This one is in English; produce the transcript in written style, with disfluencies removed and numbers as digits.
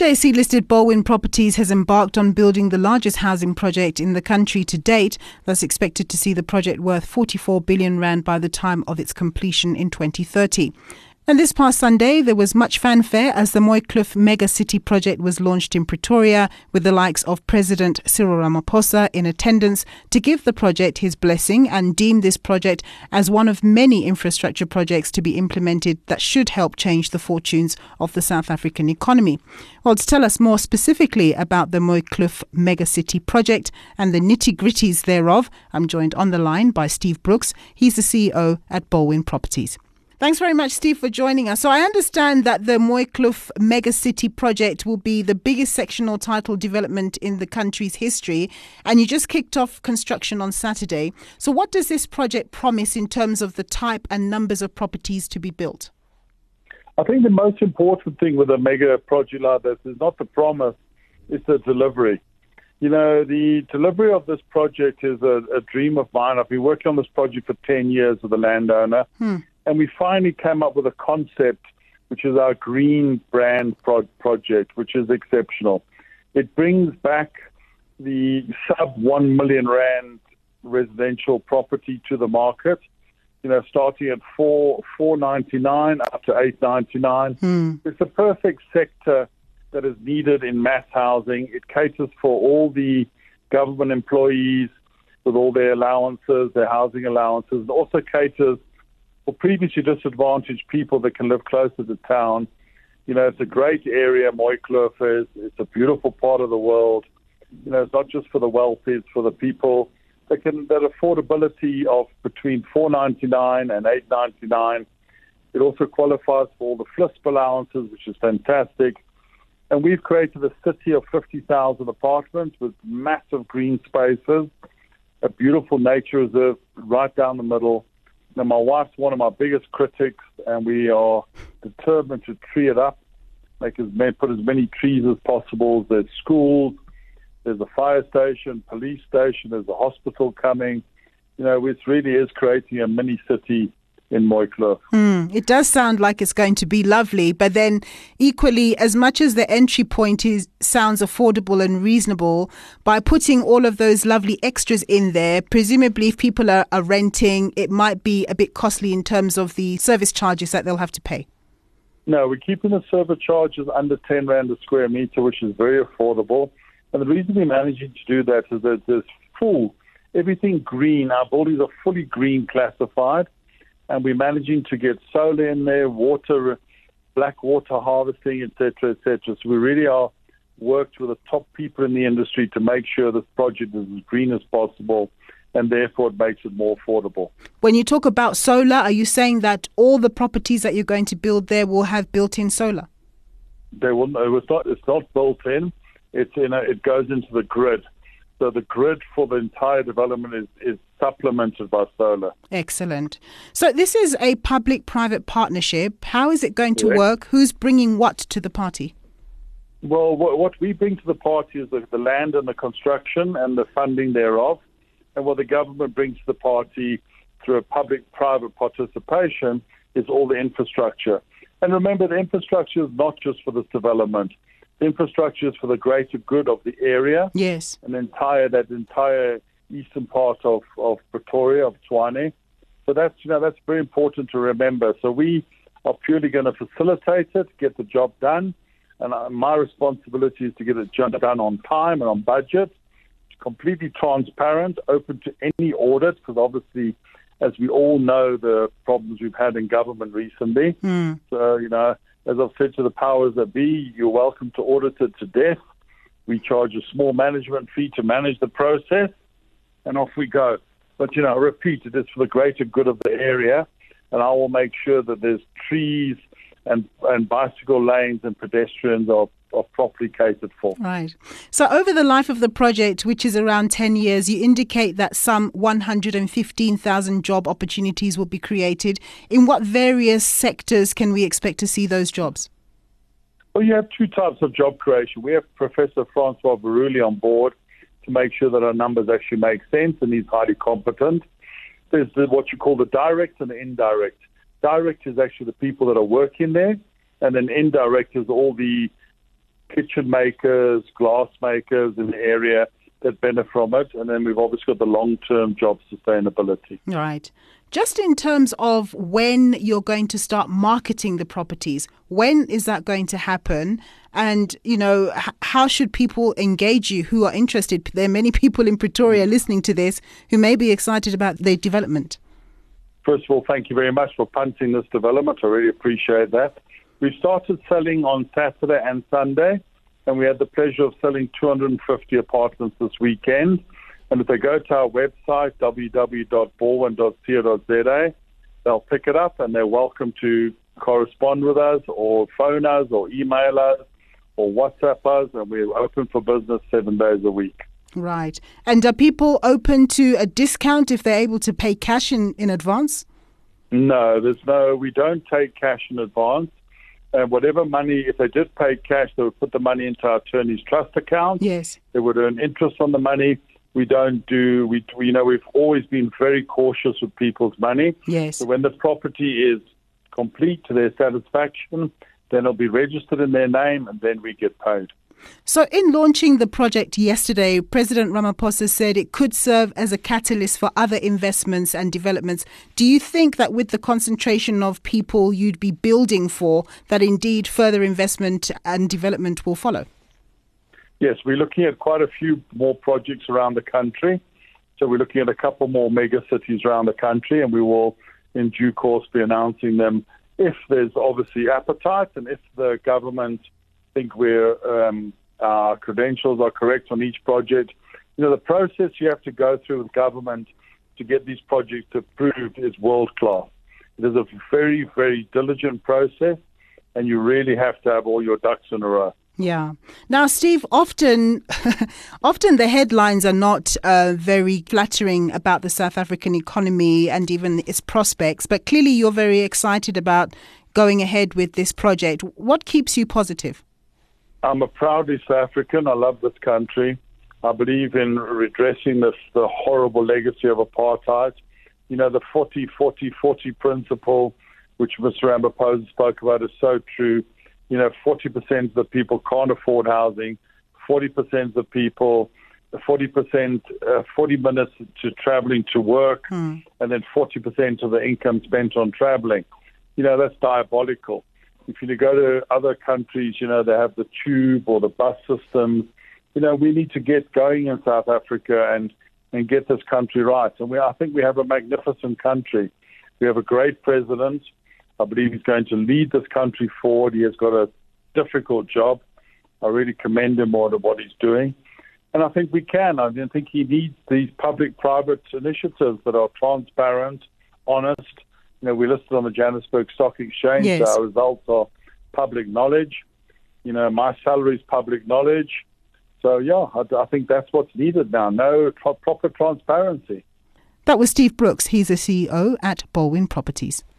JSE-listed Baldwin Properties has embarked on building the largest housing project in the country to date, thus expected to see the project worth 44 billion rand by the time of its completion in 2030. And this past Sunday, there was much fanfare as the Mooikloof Mega City project was launched in Pretoria, with the likes of President Cyril Ramaphosa in attendance to give the project his blessing and deem this project as one of many infrastructure projects to be implemented that should help change the fortunes of the South African economy. Well, to tell us more specifically about the Mooikloof Mega City project and the nitty-gritties thereof, I'm joined on the line by Steve Brooks. He's the CEO at Baldwin Properties. Thanks very much, Steve, for joining us. So I understand that the Mooikloof Mega City project will be the biggest sectional title development in the country's history, and you just kicked off construction on Saturday. So what does this project promise in terms of the type and numbers of properties to be built? I think the most important thing with a mega project like this is not the promise, it's the delivery. You know, the delivery of this project is a dream of mine. I've been working on this project for 10 years with the landowner. And we finally came up with a concept, which is our green brand project, which is exceptional. It brings back the sub 1 million rand residential property to the market, you know, starting at $499 up to $899. It's a perfect sector that is needed in mass housing. It caters for all the government employees with all their allowances, their housing allowances. It also caters for previously disadvantaged people that can live closer to town. You know, it's a great area, Mooikloof is. It's a beautiful part of the world. You know, it's not just for the wealthy, it's for the people that affordability of between $499 and $899. It also qualifies for all the FLISP allowances, which is fantastic. And we've created a city of 50,000 apartments with massive green spaces, a beautiful nature reserve right down the middle. Now, my wife's one of my biggest critics, and we are determined to tree it up, put as many trees as possible. There's schools, there's a fire station, police station, there's a hospital coming. You know, it really is creating a mini city in Mooikloof. It does sound like it's going to be lovely, but then equally, as much as the entry point sounds affordable and reasonable, by putting all of those lovely extras in there, presumably if people are renting, it might be a bit costly in terms of the service charges that they'll have to pay. No, we're keeping the service charges under 10 rand a square meter, which is very affordable. And the reason we're managing to do that is that there's everything green. Our buildings are fully green classified. And we're managing to get solar in there, water, black water harvesting, et cetera, et cetera. So we really are worked with the top people in the industry to make sure this project is as green as possible, and therefore it makes it more affordable. When you talk about solar, are you saying that all the properties that you're going to build there will have built-in solar? They will. It's not built in. It goes into the grid. So the grid for the entire development is supplemented by solar. Excellent. So this is a public-private partnership. How is it going to work? Who's bringing what to the party? Well, what we bring to the party is the land and the construction and the funding thereof. And what the government brings to the party through a public-private participation is all the infrastructure. And remember, the infrastructure is not just for this development. The infrastructure is for the greater good of the area. Yes. And that entire eastern part of Pretoria, of Tshwane. So that's very important to remember. So we are purely going to facilitate it, get the job done. And my responsibility is to get it done on time and on budget. It's completely transparent, open to any audit, because obviously, as we all know, the problems we've had in government recently. So, you know, as I've said to the powers that be, you're welcome to audit it to death. We charge a small management fee to manage the process, and off we go. But, you know, I repeat, it is for the greater good of the area, and I will make sure that there's trees and bicycle lanes and pedestrians are properly catered for. Right. So over the life of the project, which is around 10 years, you indicate that some 115,000 job opportunities will be created. In what various sectors can we expect to see those jobs? Well, you have two types of job creation. We have Professor Francois Baruli on board to make sure that our numbers actually make sense, and he's highly competent. There's what you call the direct and the indirect. Direct is actually the people that are working there, and then indirect is all the kitchen makers, glass makers in the area that benefit from it. And then we've obviously got the long-term job sustainability. Right. Just in terms of when you're going to start marketing the properties, when is that going to happen? And, how should people engage you who are interested? There are many people in Pretoria listening to this who may be excited about the development. First of all, thank you very much for punting this development. I really appreciate that. We started selling on Saturday and Sunday, and we had the pleasure of selling 250 apartments this weekend. And if they go to our website, www.baldwin.co.za, they'll pick it up, and they're welcome to correspond with us or phone us or email us or WhatsApp us, and we're open for business 7 days a week. Right. And are people open to a discount if they're able to pay cash in advance? No, we don't take cash in advance. And whatever money, if they did pay cash, they would put the money into our attorney's trust account. Yes. They would earn interest on the money. We've always been very cautious with people's money. Yes. So when the property is complete to their satisfaction, then it'll be registered in their name, and then we get paid. So in launching the project yesterday, President Ramaphosa said it could serve as a catalyst for other investments and developments. Do you think that with the concentration of people you'd be building for, that indeed further investment and development will follow? Yes, we're looking at quite a few more projects around the country. So we're looking at a couple more mega cities around the country, and we will in due course be announcing them if there's obviously appetite and if the government think our credentials are correct on each project. The process you have to go through with government to get these projects approved is world class. It is a very, very diligent process, and you really have to have all your ducks in a row. Yeah. Now, Steve, often the headlines are not very flattering about the South African economy and even its prospects, but clearly you're very excited about going ahead with this project. What keeps you positive? I'm a proud East African. I love this country. I believe in redressing the horrible legacy of apartheid. The 40-40-40 principle, which Mr. Ramaphosa spoke about, is so true. 40% of the people can't afford housing, 40% of the people, 40 minutes to traveling to work, and then 40% of the income spent on traveling. That's diabolical. If you go to other countries, they have the tube or the bus systems. We need to get going in South Africa and get this country right. And I think we have a magnificent country. We have a great president. I believe he's going to lead this country forward. He has got a difficult job. I really commend him on what he's doing. And I think we can. I think he needs these public-private initiatives that are transparent, honest. We're listed on the Johannesburg Stock Exchange. Yes. So our results are public knowledge. My salary is public knowledge. So, I think that's what's needed now. Proper transparency. That was Steve Brooks. He's a CEO at Baldwin Properties.